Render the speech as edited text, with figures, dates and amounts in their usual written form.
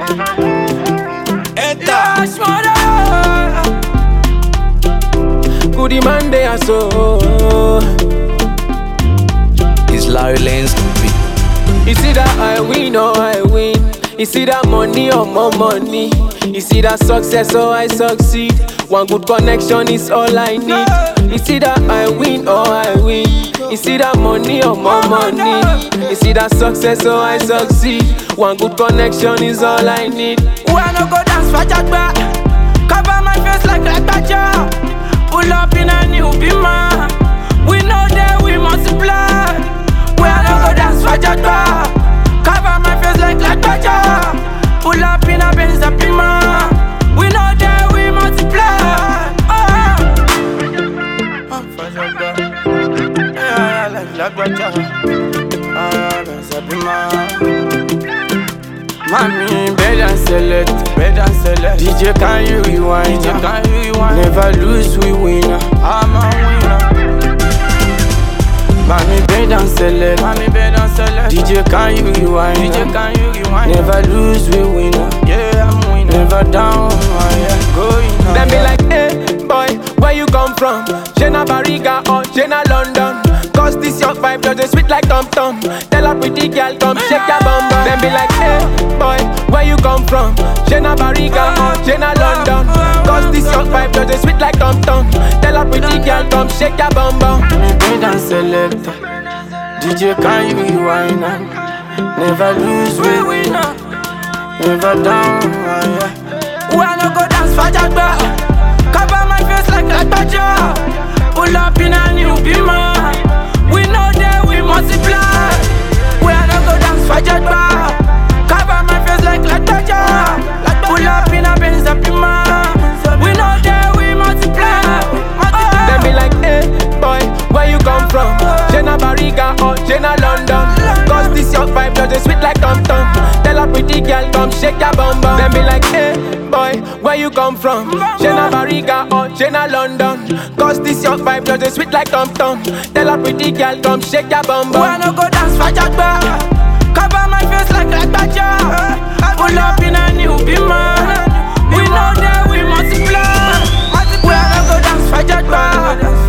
Enter. Goodie man they are so. It's Larry Lane's beat. You see that I win or I win. You see that money or more money. You see that success or I succeed. One good connection is all I need. You see that I win or I win. You see that money or more money. You see that success or I succeed. One good connection is all I need. When I go dance for Jagba, cover my face like Baja. Pull up in a new Beamer. We know that we multiply. When I go dance for Jagba, cover my face like Baja. Pull up in a Benz Beamer. We know that we multiply. For Jagba, yeah, like Baja. Benz Beamer. Mommy, bed and select, DJ can you rewind, Never lose, we winner, I'm a winner. Mommy, bed and select, DJ can you rewind, Never lose, we winner, yeah, I'm winner. Never down, yeah, going. Them be like, hey, boy, where you come from? Jenna Barriga or Jenna London? Cause this your vibe, just sweet like Tom Tom. Tell a pretty girl, come shake your bum bum. Them be like, hey, boy, where you come from? Jenna Barriga or Jenna London? Cause this your vibe, just sweet like Tom Tom. Tell a pretty girl, come shake your bum bum. Me bed and select, DJ can you rewind? Never lose, we winner. Never down, yeah. When I go dance for Jagba, cover my face like Baja. Pull up in a new Beamer. We know that we multiply. When I go dance for Jagba, cover my face like Baja. Pull up in a Benz Beamer. We know that we multiply. Them be like, hey, boy, where you come from? Jenna Barriga or Jenna London? Cause this your vibe, just sweet like Tom Tom. Tell a pretty girl, come shake your bum bum. Them be like, hey, boy, where you come from? Jenna Barriga or Jenna London? Cause this your vibe, just sweet like Tom Tom. Tell a pretty girl, come shake your bum bum. When I go dance for Jagba, cover my face like Baja. Pull up in a new Beamer. We know that we multiply. When I go dance for Jagba,